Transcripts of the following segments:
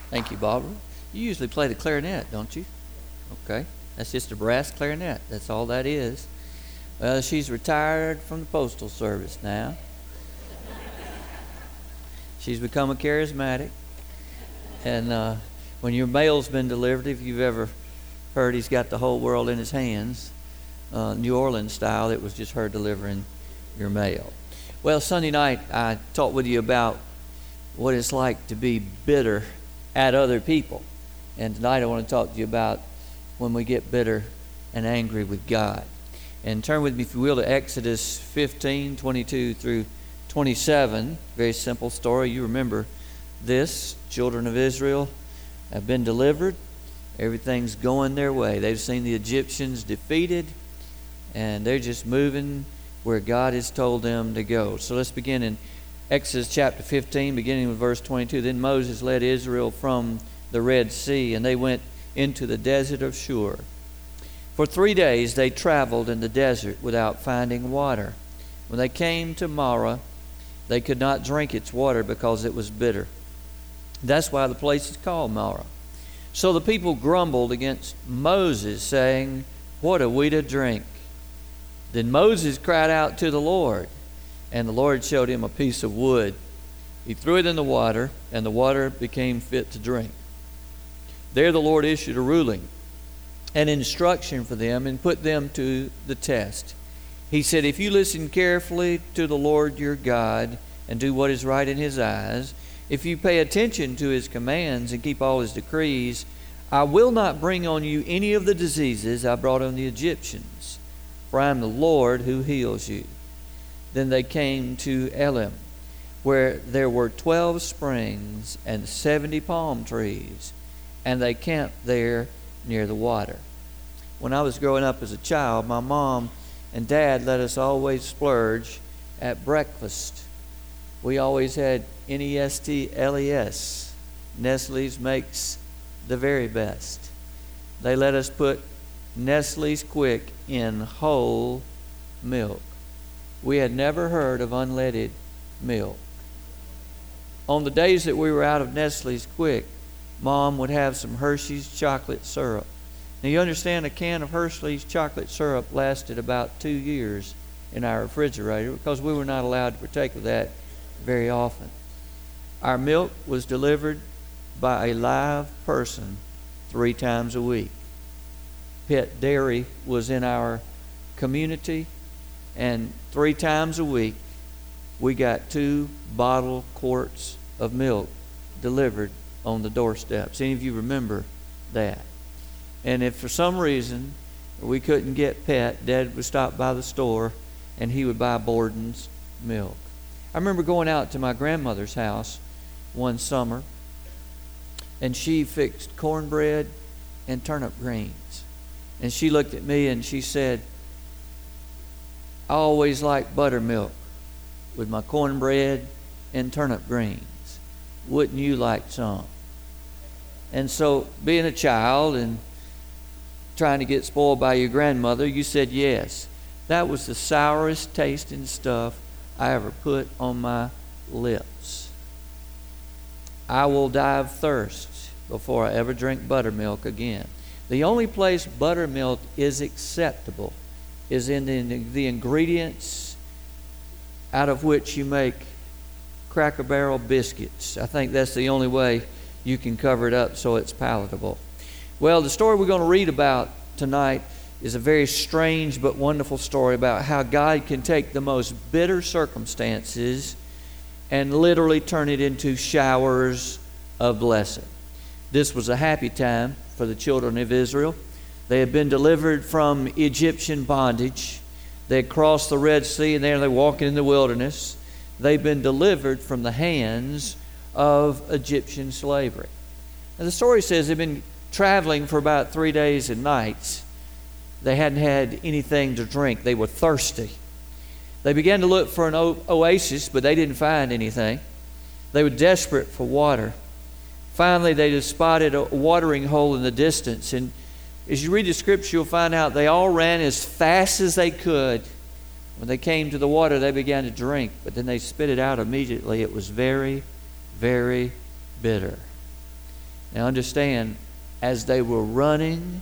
Thank you, Barbara. You usually play the clarinet, don't you? Okay. That's just a brass clarinet. That's all that is. Well, she's retired from the Postal Service now. She's become a charismatic. And when your mail's been delivered, if you've ever heard he's got the whole world in his hands, New Orleans style, it was just her delivering your mail. Well, Sunday night I talked with you about what it's like to be bitter at other people. And tonight I want to talk to you about when we get bitter and angry with God. And turn with me, if you will, to Exodus 15, 22 through 27. Very simple story. You remember this. Children of Israel have been delivered. Everything's going their way. They've seen the Egyptians defeated, and they're just moving where God has told them to go. So let's begin in Exodus chapter 15, beginning with verse 22. Then Moses led Israel from the Red Sea, and they went into the desert of Shur. For 3 days they traveled in the desert without finding water. When they came to Marah, they could not drink its water because it was bitter. That's why the place is called Marah. So the people grumbled against Moses, saying, "What are we to drink?" Then Moses cried out to the Lord, and the Lord showed him a piece of wood. He threw it in the water, and the water became fit to drink. There the Lord issued a ruling, an instruction for them, and put them to the test. He said, "If you listen carefully to the Lord your God and do what is right in his eyes, if you pay attention to his commands and keep all his decrees, I will not bring on you any of the diseases I brought on the Egyptians, for I am the Lord who heals you." Then they came to Elim, where there were 12 springs and 70 palm trees, and they camped there near the water. When I was growing up as a child, my mom and dad let us always splurge at breakfast. We always had Nestles. Nestle's makes the very best. They let us put Nestle's Quick in whole milk. We had never heard of unleaded milk. On the days that we were out of Nestle's Quick, Mom would have some Hershey's chocolate syrup. Now you understand, a can of Hershey's chocolate syrup lasted about 2 years in our refrigerator because we were not allowed to partake of that very often. Our milk was delivered by a live person 3 times a week. Pet Dairy was in our community, and 3 times a week we got 2 bottle quarts of milk delivered on the doorsteps. Any of you remember that? And if for some reason we couldn't get Pet, Dad would stop by the store and he would buy Borden's milk. I remember going out to my grandmother's house one summer, and she fixed cornbread and turnip greens. And she looked at me and she said, "I always liked buttermilk with my cornbread and turnip greens. Wouldn't you like some?" And so, being a child and trying to get spoiled by your grandmother, you said yes. That was the sourest tasting stuff I ever put on my lips. I will die of thirst before I ever drink buttermilk again. The only place buttermilk is acceptable is in the ingredients out of which you make Cracker Barrel biscuits. I think that's the only way you can cover it up so it's palatable. Well, the story we're going to read about tonight is a very strange but wonderful story about how God can take the most bitter circumstances and literally turn it into showers of blessing. This was a happy time for the children of Israel. They had been delivered from Egyptian bondage. They had crossed the Red Sea, and there they're walking in the wilderness. They've been delivered from the hands of Egyptian slavery. And the story says they've been traveling for about 3 days and nights. They hadn't had anything to drink. They were thirsty. They began to look for an oasis, but they didn't find anything. They were desperate for water. Finally, they just spotted a watering hole in the distance. And as you read the scripture, you'll find out they all ran as fast as they could. When they came to the water, they began to drink, but then they spit it out immediately. It was very, very bitter. Now understand, as they were running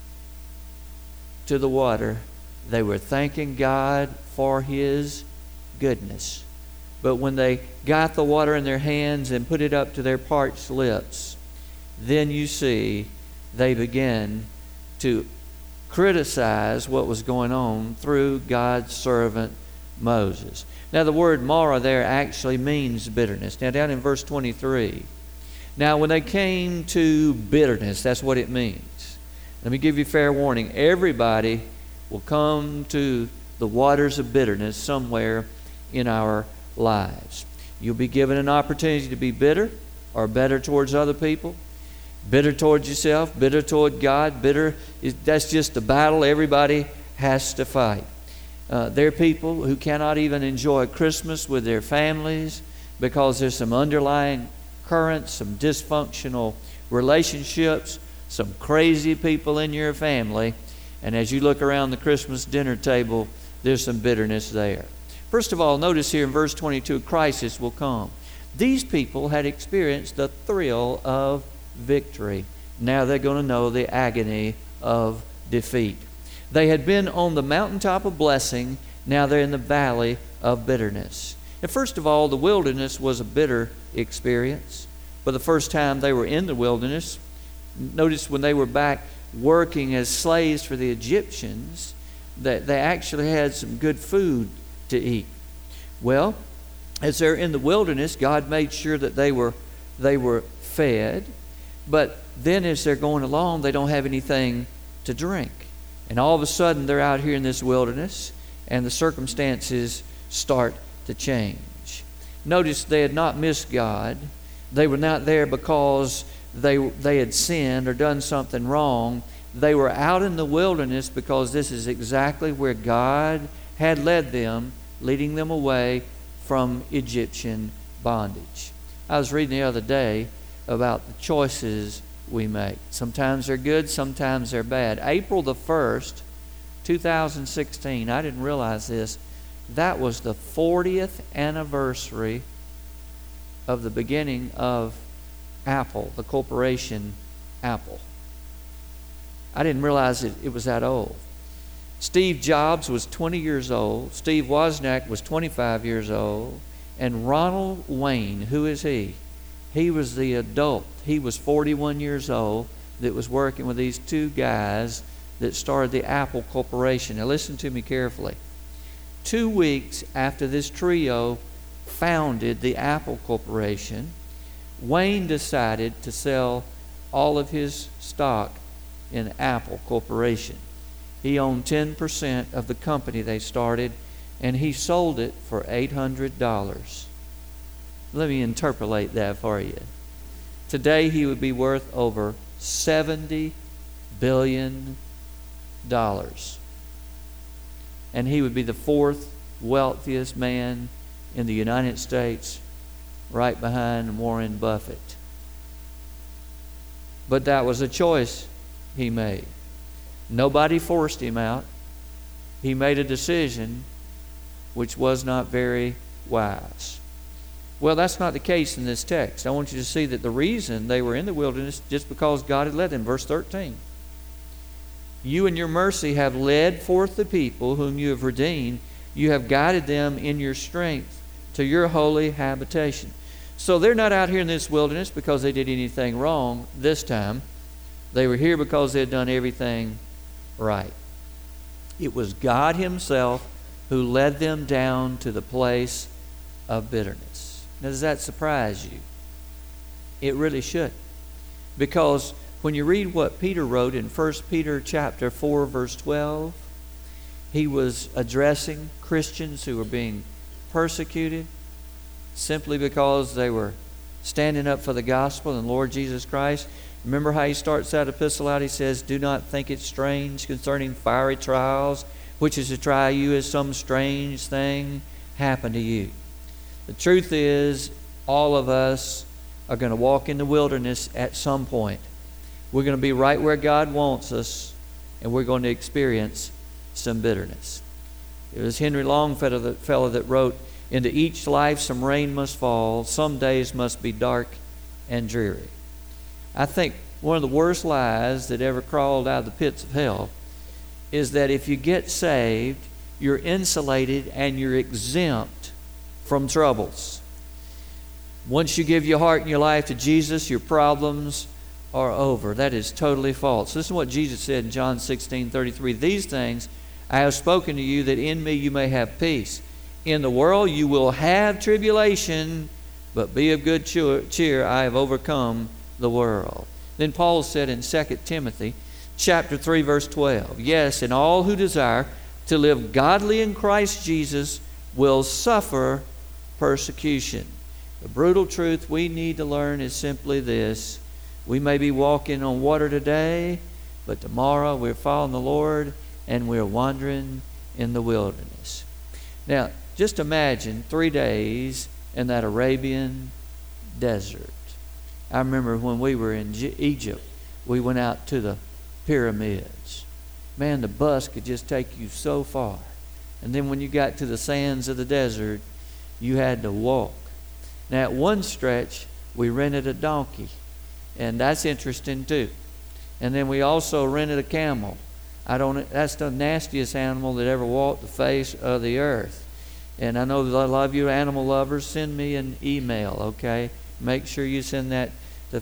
to the water, they were thanking God for His goodness. But when they got the water in their hands and put it up to their parched lips, then you see they began to criticize what was going on through God's servant Moses. Now the word Marah there actually means bitterness. Now down in verse 23. Now when they came to bitterness, that's what it means. Let me give you fair warning. Everybody will come to the waters of bitterness somewhere in our lives. You'll be given an opportunity to be bitter or better towards other people. Bitter towards yourself, bitter toward God, that's just a battle everybody has to fight. There are people who cannot even enjoy Christmas with their families because there's some underlying currents, some dysfunctional relationships, some crazy people in your family. And as you look around the Christmas dinner table, there's some bitterness there. First of all, notice here in verse 22, crisis will come. These people had experienced the thrill of victory. Now they're going to know the agony of defeat. They had been on the mountaintop of blessing. Now they're in the valley of bitterness. And first of all, the wilderness was a bitter experience. For the first time they were in the wilderness, notice when they were back working as slaves for the Egyptians, that they actually had some good food to eat. Well, as they're in the wilderness, God made sure that they were fed. But then as they're going along, they don't have anything to drink. And all of a sudden, they're out here in this wilderness, and the circumstances start to change. Notice they had not missed God. They were not there because they had sinned or done something wrong. They were out in the wilderness because this is exactly where God had led them, leading them away from Egyptian bondage. I was reading the other day about the choices we make. Sometimes they're good, sometimes they're bad. April the 1st, 2016, I didn't realize this, that was the 40th anniversary of the beginning of Apple, the corporation Apple. I didn't realize it was that old. Steve Jobs was 20 years old. Steve Wozniak was 25 years old. And Ronald Wayne, who is he? He was the adult. He was 41 years old that was working with these two guys that started the Apple Corporation. Now listen to me carefully. 2 weeks after this trio founded the Apple Corporation, Wayne decided to sell all of his stock in Apple Corporation. He owned 10% of the company they started, and he sold it for $800. Let me interpolate that for you. Today he would be worth over $70 billion. And he would be the fourth wealthiest man in the United States, right behind Warren Buffett. But that was a choice he made. Nobody forced him out. He made a decision which was not very wise. Well, that's not the case in this text. I want you to see that the reason they were in the wilderness just because God had led them. Verse 13. You in your mercy have led forth the people whom you have redeemed. You have guided them in your strength to your holy habitation. So they're not out here in this wilderness because they did anything wrong this time. They were here because they had done everything right. It was God Himself who led them down to the place of bitterness. Now, does that surprise you? It really should. Because when you read what Peter wrote in 1 Peter chapter 4, verse 12, he was addressing Christians who were being persecuted simply because they were standing up for the gospel and the Lord Jesus Christ. Remember how he starts that epistle out? He says, do not think it strange concerning fiery trials, which is to try you as some strange thing happened to you. The truth is, all of us are going to walk in the wilderness at some point. We're going to be right where God wants us, and we're going to experience some bitterness. It was Henry Longfellow, the fellow that wrote, into each life some rain must fall, some days must be dark and dreary. I think one of the worst lies that ever crawled out of the pits of hell is that if you get saved, you're insulated and you're exempt from troubles. Once you give your heart and your life to Jesus, your problems are over. That is totally false. Listen to what Jesus said in John 16:33. These things I have spoken to you, that in me you may have peace. In the world you will have tribulation, but be of good cheer. I have overcome the world. Then Paul said in 2 Timothy chapter 3, verse 12, yes, and all who desire to live godly in Christ Jesus will suffer persecution. The brutal truth we need to learn is simply this. We may be walking on water today, but tomorrow we're following the Lord and we're wandering in the wilderness. Now, just imagine 3 days in that Arabian desert. I remember when we were in Egypt, we went out to the pyramids. Man, the bus could just take you so far. And then when you got to the sands of the desert, you had to walk. Now, at one stretch, we rented a donkey, and that's interesting too. And then we also rented a camel. That's the nastiest animal that ever walked the face of the earth. And I know that a lot of you animal lovers, send me an email, okay? Make sure you send that to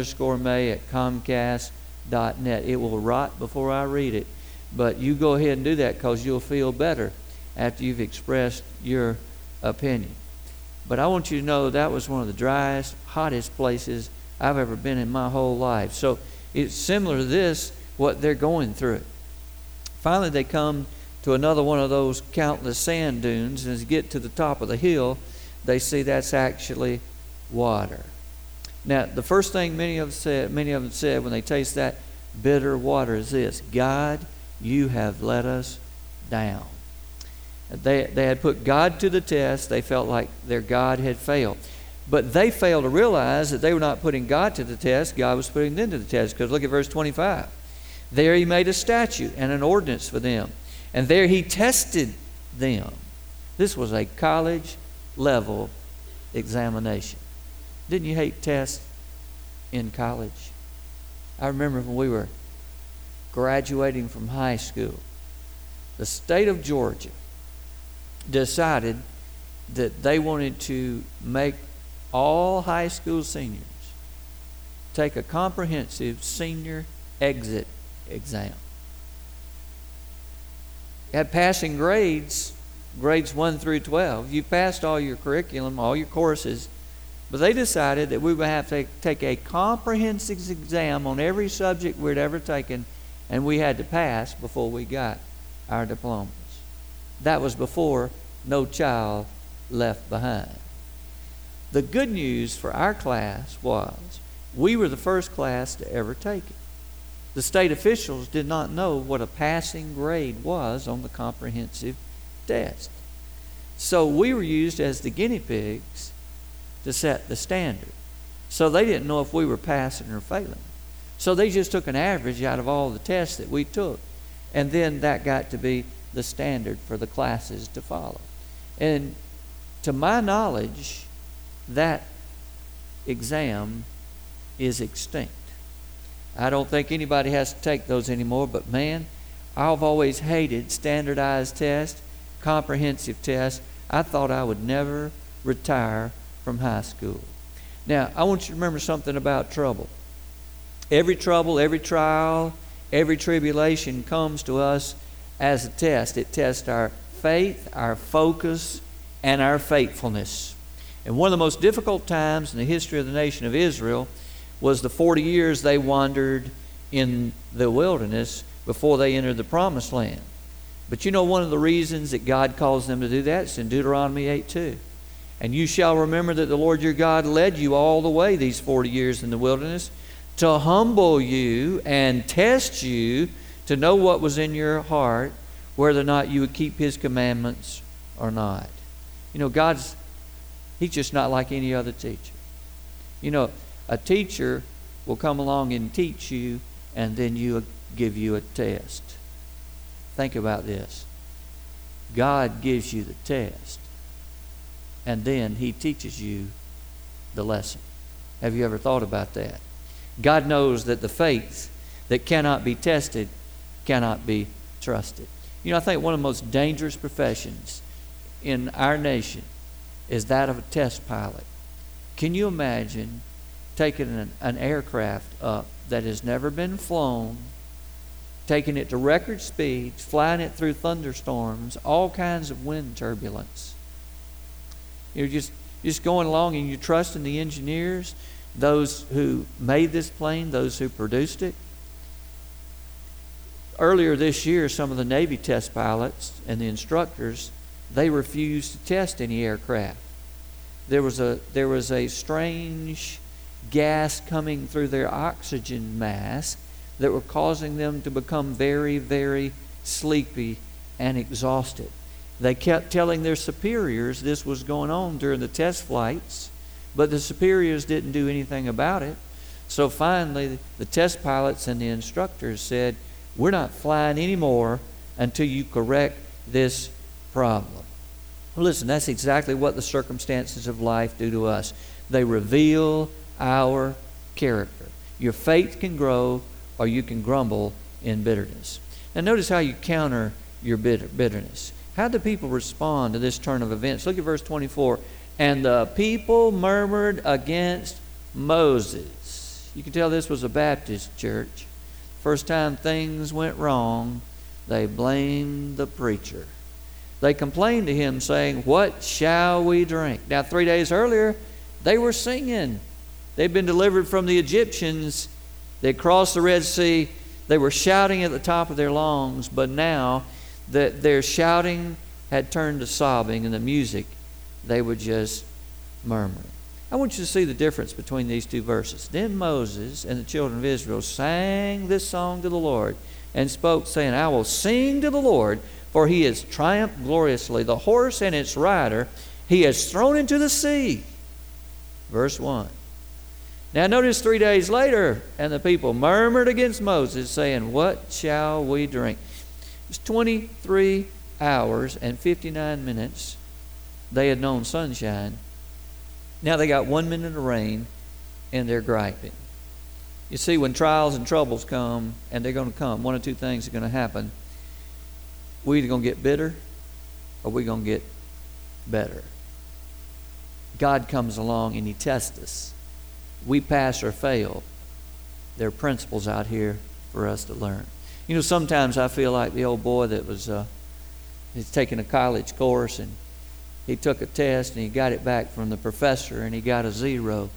phil_may@comcast.net. It will rot before I read it. But you go ahead and do that because you'll feel better after you've expressed your opinion. But I want you to know that was one of the driest, hottest places I've ever been in my whole life. So it's similar to this, what they're going through. Finally, they come to another one of those countless sand dunes, and as you get to the top of the hill, they see that's actually water. Now, the first thing many of them said when they taste that bitter water is this: God, you have let us down. They had put God to the test. They felt like their God had failed. But they failed to realize that they were not putting God to the test. God was putting them to the test. Because look at verse 25. There he made a statute and an ordinance for them. And there he tested them. This was a college-level examination. Didn't you hate tests in college? I remember when we were graduating from high school, the state of Georgia decided that they wanted to make all high school seniors take a comprehensive senior exit exam. At passing grades 1 through 12, you passed all your curriculum, all your courses, but they decided that we would have to take a comprehensive exam on every subject we'd ever taken, and we had to pass before we got our diplomas. That was before No Child Left Behind. The good news for our class was we were the first class to ever take it. The state officials did not know what a passing grade was on the comprehensive test. So we were used as the guinea pigs to set the standard. So they didn't know if we were passing or failing. So they just took an average out of all the tests that we took. And then that got to be the standard for the classes to follow. And to my knowledge, that exam is extinct. I don't think anybody has to take those anymore, but man, I've always hated standardized tests, comprehensive tests. I thought I would never retire from high school. Now, I want you to remember something about trouble. Every trouble, every trial, every tribulation comes to us as a test. It tests our faith, our focus, and our faithfulness. And one of the most difficult times in the history of the nation of Israel was the 40 years they wandered in the wilderness before they entered the promised land. But you know one of the reasons that God calls them to do that is in Deuteronomy 8:2. And you shall remember that the Lord your God led you all the way these 40 years in the wilderness to humble you and test you to know what was in your heart, whether or not you would keep his commandments or not. You know, he's just not like any other teacher. You know, a teacher will come along and teach you, and then give you a test. Think about this. God gives you the test, and then he teaches you the lesson. Have you ever thought about that? God knows that the faith that cannot be tested cannot be trusted. You know, I think one of the most dangerous professions in our nation is that of a test pilot. Can you imagine taking an aircraft up that has never been flown, taking it to record speeds, flying it through thunderstorms, all kinds of wind turbulence? You're just going along and you're trusting the engineers, those who made this plane, those who produced it. Earlier this year, some of the Navy test pilots and the instructors, they refused to test any aircraft. There was a strange gas coming through their oxygen mask that were causing them to become very, very sleepy and exhausted. They kept telling their superiors this was going on during the test flights, but the superiors didn't do anything about it. So finally, the test pilots and the instructors said, "We're not flying anymore until you correct this problem." Well, listen, that's exactly what the circumstances of life do to us. They reveal our character. Your faith can grow, or you can grumble in bitterness. Now notice how you counter your bitterness. How do people respond to this turn of events? Look at verse 24. And the people murmured against Moses. You can tell this was a Baptist church. First time things went wrong, they blamed the preacher. They complained to him, saying, "What shall we drink?" Now 3 days earlier, they were singing. They'd been delivered from the Egyptians. They crossed the Red Sea. They were shouting at the top of their lungs, but now that their shouting had turned to sobbing, and the music, they were just murmuring. I want you to see the difference between these two verses. Then Moses and the children of Israel sang this song to the Lord and spoke, saying, "I will sing to the Lord, for he has triumphed gloriously. The horse and its rider he has thrown into the sea." Verse 1. Now notice 3 days later, and the people murmured against Moses, saying, "What shall we drink?" It was 23 hours and 59 minutes they had known sunshine. Now they got 1 minute of rain, and they're griping. You see, when trials and troubles come, and they're going to come, one of two things are going to happen. We're either going to get bitter, or we're going to get better. God comes along and he tests us. We pass or fail. There are principles out here for us to learn. You know, sometimes I feel like the old boy that was he's taking a college course, and he took a test and he got it back from the professor and he got a 0.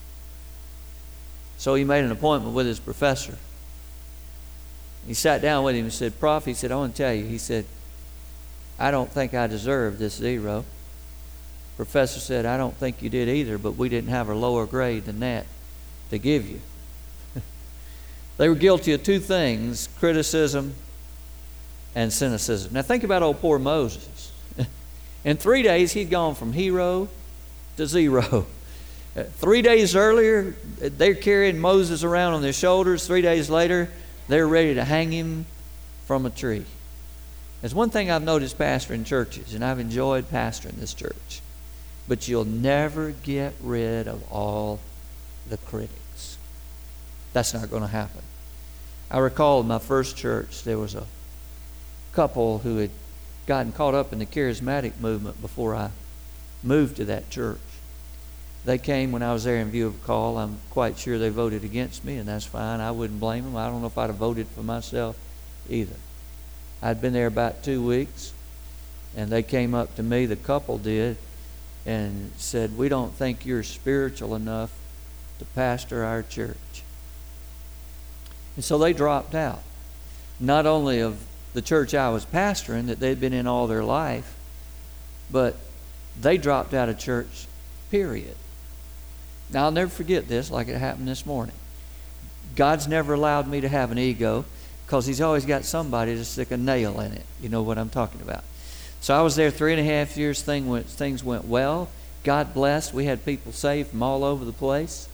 So he made an appointment with his professor. He sat down with him and said, "Prof," he said, "I want to tell you," he said, "I don't think I deserve this 0. Professor said, "I don't think you did either, but we didn't have a lower grade than that to give you." They were guilty of two things: criticism and cynicism. Now think about old poor Moses. In 3 days, he'd gone from hero to 0. 3 days earlier, they're carrying Moses around on their shoulders. 3 days later, they're ready to hang him from a tree. There's one thing I've noticed pastoring churches, and I've enjoyed pastoring this church, but you'll never get rid of all the critics. That's not going to happen. I recall in my first church, there was a couple who had gotten caught up in the charismatic movement before I moved to that church. They came when I was there in view of a call. I'm quite sure they voted against me, and that's fine. I wouldn't blame them. I don't know if I'd have voted for myself either. I'd been there about 2 weeks, and they came up to me, the couple did, and said, "We don't think you're spiritual enough to pastor our church." And so they dropped out, not only of the church I was pastoring that they'd been in all their life, but they dropped out of church, period. Now, I'll never forget this, like it happened this morning. God's never allowed me to have an ego, because he's always got somebody to stick a nail in it. You know what I'm talking about. So I was there 3.5 years. Things went well. God blessed. We had people saved from all over the place.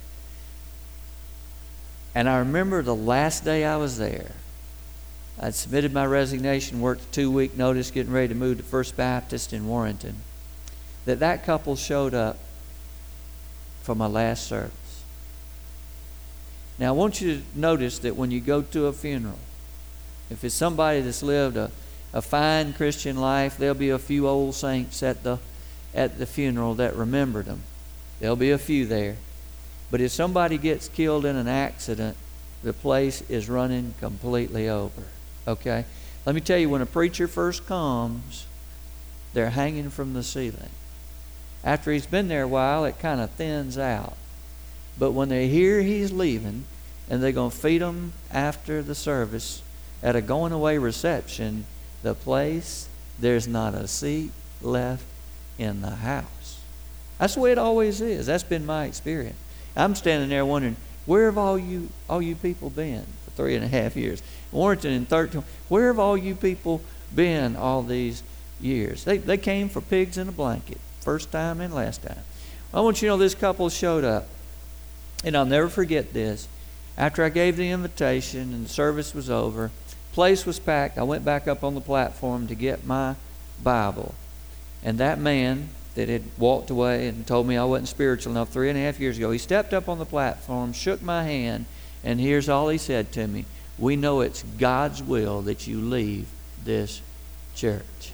And I remember the last day I was there, I'd submitted my resignation, worked a 2-week notice, getting ready to move to First Baptist in Warrenton, that couple showed up for my last service. Now, I want you to notice that when you go to a funeral, if it's somebody that's lived a fine Christian life, there'll be a few old saints at the funeral that remembered them. There'll be a few there. But if somebody gets killed in an accident, the place is running completely over. Okay? Let me tell you, when a preacher first comes, they're hanging from the ceiling. After he's been there a while, it kind of thins out. But when they hear he's leaving, and they're going to feed him after the service at a going-away reception, the place, there's not a seat left in the house. That's the way it always is. That's been my experience. I'm standing there wondering, where have all you people been for 3.5 years? Warrenton in 13. Where have all you people been all these years? They came for pigs in a blanket, first time and last time. I want you to know this couple showed up, and I'll never forget this. After I gave the invitation and the service was over, place was packed. I went back up on the platform to get my Bible, and that man that had walked away and told me I wasn't spiritual enough 3.5 years ago, he stepped up on the platform, shook my hand, and here's all he said to me: "We know it's God's will that you leave this church."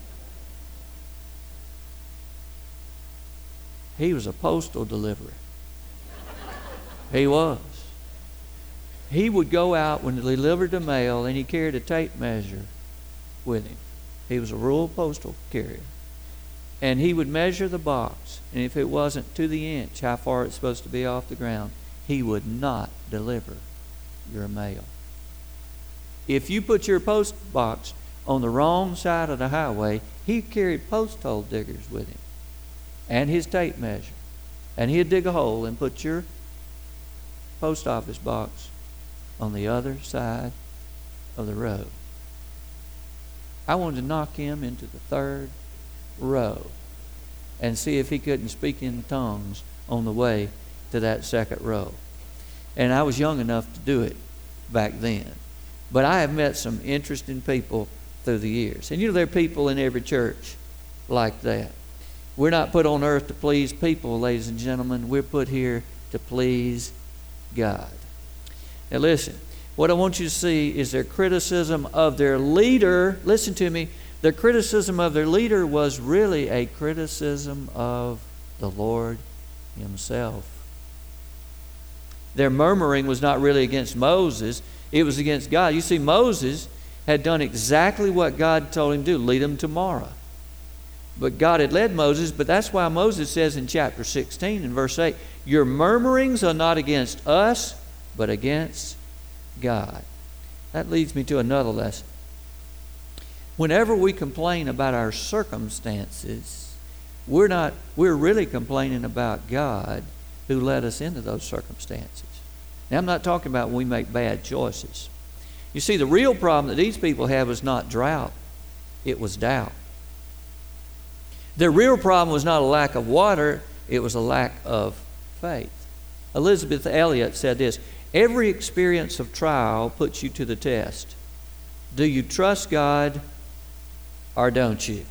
He was a postal deliverer. He was. He would go out when he delivered the mail, and he carried a tape measure with him. He was a rural postal carrier. And he would measure the box, and if it wasn't to the inch how far it's supposed to be off the ground, he would not deliver your mail. If you put your post box on the wrong side of the highway, he carried post hole diggers with him and his tape measure. And he'd dig a hole and put your post office box on the other side of the road. I wanted to knock him into the third row and see if he couldn't speak in tongues on the way to that second row. And I was young enough to do it back then. But I have met some interesting people through the years. And you know, there are people in every church like that. We're not put on earth to please people, ladies and gentlemen. We're put here to please God. Now listen, what I want you to see is their criticism of their leader. Listen to me. Their criticism of their leader was really a criticism of the Lord Himself. Their murmuring was not really against Moses. It was against God. You see, Moses had done exactly what God told him to do, lead them to Marah. But God had led Moses, but that's why Moses says in chapter 16 and verse 8, "Your murmurings are not against us, but against God." That leads me to another lesson. Whenever we complain about our circumstances, we're really complaining about God who led us into those circumstances. Now, I'm not talking about when we make bad choices. You see, the real problem that these people had was not drought, it was doubt. Their real problem was not a lack of water, it was a lack of faith. Elizabeth Elliot said this: "Every experience of trial puts you to the test. Do you trust God or don't you?"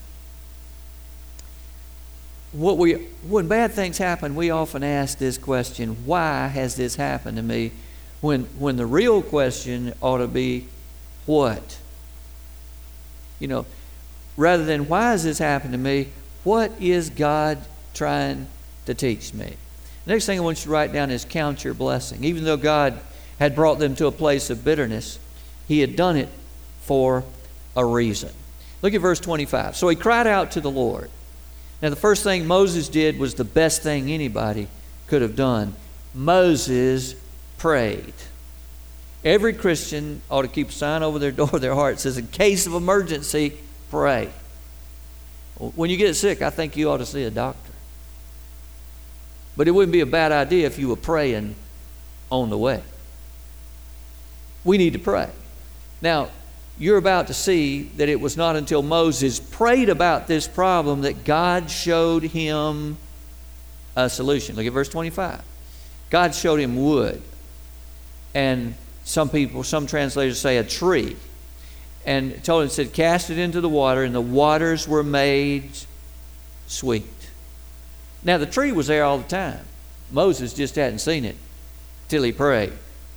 When bad things happen, we often ask this question: why has this happened to me? When the real question ought to be, what? You know, rather than why has this happened to me, what is God trying to teach me? The next thing I want you to write down is count your blessing. Even though God had brought them to a place of bitterness, He had done it for a reason. Look at verse 25. "So he cried out to the Lord." Now, the first thing Moses did was the best thing anybody could have done. Moses prayed. Every Christian ought to keep a sign over their door of their heart that says, "In case of emergency, pray." When you get sick, I think you ought to see a doctor. But it wouldn't be a bad idea if you were praying on the way. We need to pray. Now, you're about to see that it was not until Moses prayed about this problem that God showed him a solution. Look at verse 25. God showed him wood. And some translators say a tree. And told him, said, "Cast it into the water," and the waters were made sweet. Now, the tree was there all the time. Moses just hadn't seen it till he prayed.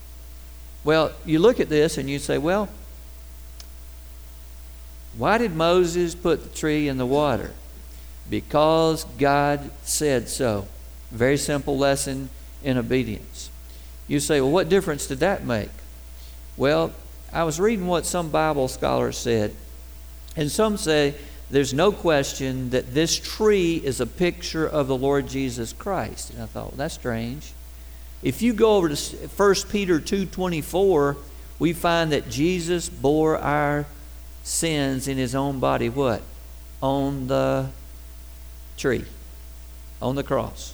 Well, you look at this and you say, well, why did Moses put the tree in the water? Because God said so. Very simple lesson in obedience. You say, well, what difference did that make? Well, I was reading what some Bible scholars said, and some say there's no question that this tree is a picture of the Lord Jesus Christ. And I thought, well, that's strange. If you go over to 1 Peter 2:24, we find that Jesus bore our sins in his own body, what? On the tree, on the cross.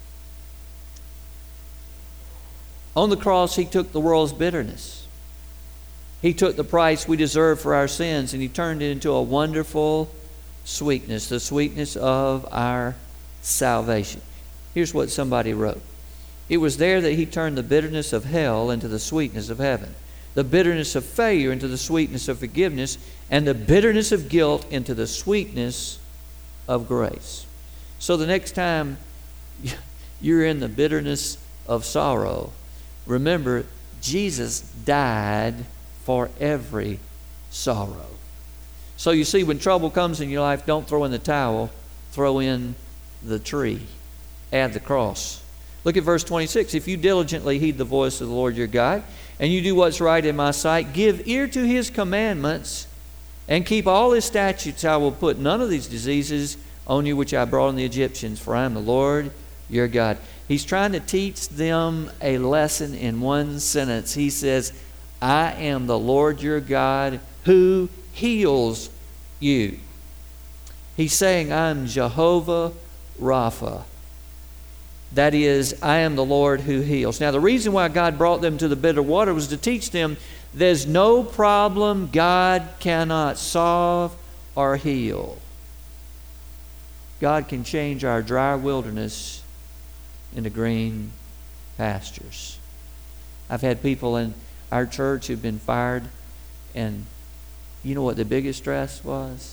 On the cross, he took the world's bitterness. He took the price we deserve for our sins, and he turned it into a wonderful sweetness, the sweetness of our salvation. Here's what somebody wrote. It was there that he turned the bitterness of hell into the sweetness of heaven, the bitterness of failure into the sweetness of forgiveness, and the bitterness of guilt into the sweetness of grace. So the next time you're in the bitterness of sorrow, remember, Jesus died for every sorrow. So you see, when trouble comes in your life, don't throw in the towel, throw in the tree. Add the cross. Look at verse 26. If you diligently heed the voice of the Lord your God, and you do what's right in my sight, give ear to his commandments, and keep all his statutes, I will put none of these diseases on you which I brought on the Egyptians, for I am the Lord your God. He's trying to teach them a lesson in one sentence. He says, I am the Lord your God who heals you. He's saying, I'm Jehovah Rapha. That is, I am the Lord who heals. Now, the reason why God brought them to the bitter water was to teach them there's no problem God cannot solve or heal. God can change our dry wilderness into green pastures. I've had people in our church who've been fired, and you know what the biggest stress was?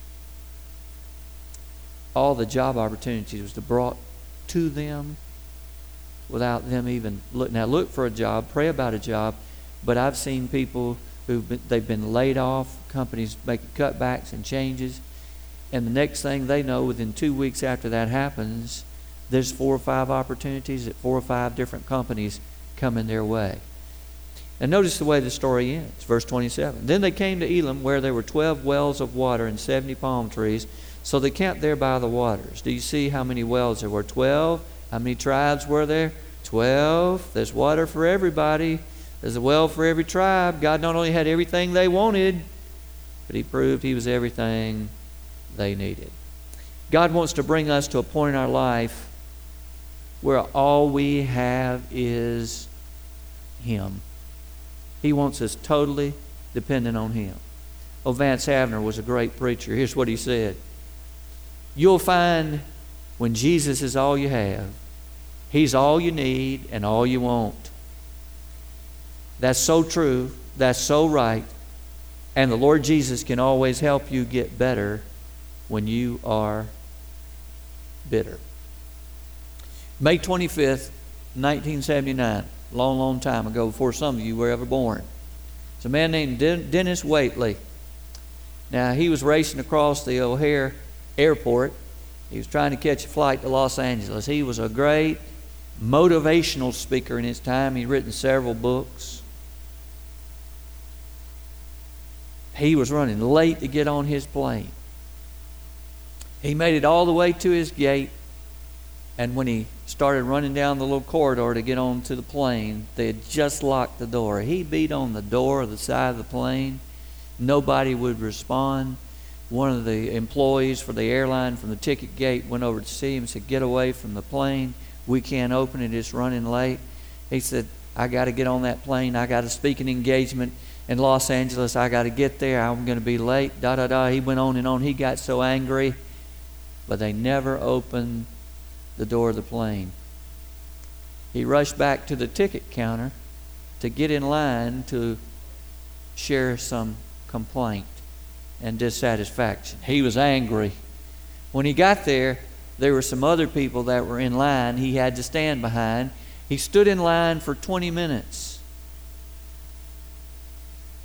All the job opportunities was brought to them without them even look. Now look for a job, pray about a job, but I've seen people they've been laid off, companies making cutbacks and changes, and the next thing they know, within 2 weeks after that happens, there's 4 or 5 opportunities at 4 or 5 different companies coming their way. And notice the way the story ends. Verse 27. Then they came to Elim, where there were 12 wells of water and 70 palm trees. So they camped there by the waters. Do you see how many wells there were? 12. How many tribes were there? 12. There's water for everybody. There's a well for every tribe. God not only had everything they wanted, but he proved he was everything they needed. God wants to bring us to a point in our life where all we have is him. He wants us totally dependent on him. Oh, Vance Havner was a great preacher. Here's what he said. You'll find when Jesus is all you have, he's all you need and all you want. That's so true. That's so right. And the Lord Jesus can always help you get better when you are bitter. May 25th, 1979. Long, long time ago, before some of you were ever born. It's a man named Dennis Waitley. Now, he was racing across the O'Hare Airport. He was trying to catch a flight to Los Angeles. He was a great motivational speaker in his time. He'd written several books. He was running late to get on his plane. He made it all the way to his gate, and when he started running down the little corridor to get onto the plane, they had just locked the door. He beat on the door of the side of the plane. Nobody would respond. One of the employees for the airline from the ticket gate went over to see him and said, get away from the plane. We can't open it. It's running late. He said, I got to get on that plane. I got a speaking engagement in Los Angeles. I got to get there. I'm going to be late. He went on and on. He got so angry, but they never opened the door of the plane. He rushed back to the ticket counter to get in line to share some complaint and dissatisfaction. He was angry. When he got there, there were some other people that were in line he had to stand behind. He stood in line for 20 minutes.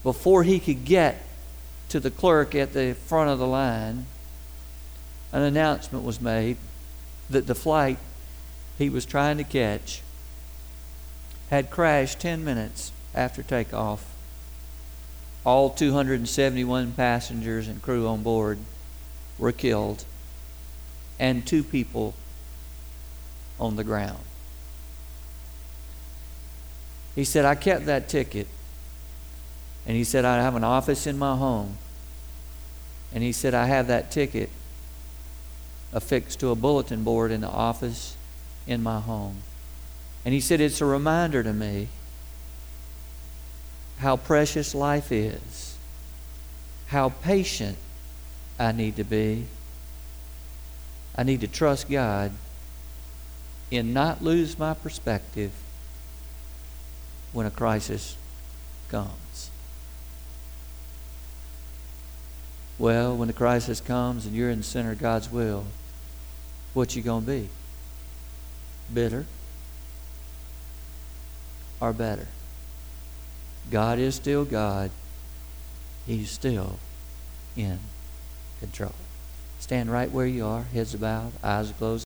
before he could get to the clerk at the front of the line, an announcement was made that the flight he was trying to catch had crashed 10 minutes after takeoff. All 271 passengers and crew on board were killed, and 2 people on the ground. He said, I kept that ticket. And he said, I have an office in my home. And he said, I have that ticket affixed to a bulletin board in the office in my home. And he said, it's a reminder to me how precious life is, how patient I need to be. I need to trust God and not lose my perspective when a crisis comes. Well, when the crisis comes and you're in the center of God's will, what you going to be? Bitter or better? God is still God. He's still in control. Stand right where you are, heads bowed, eyes closed.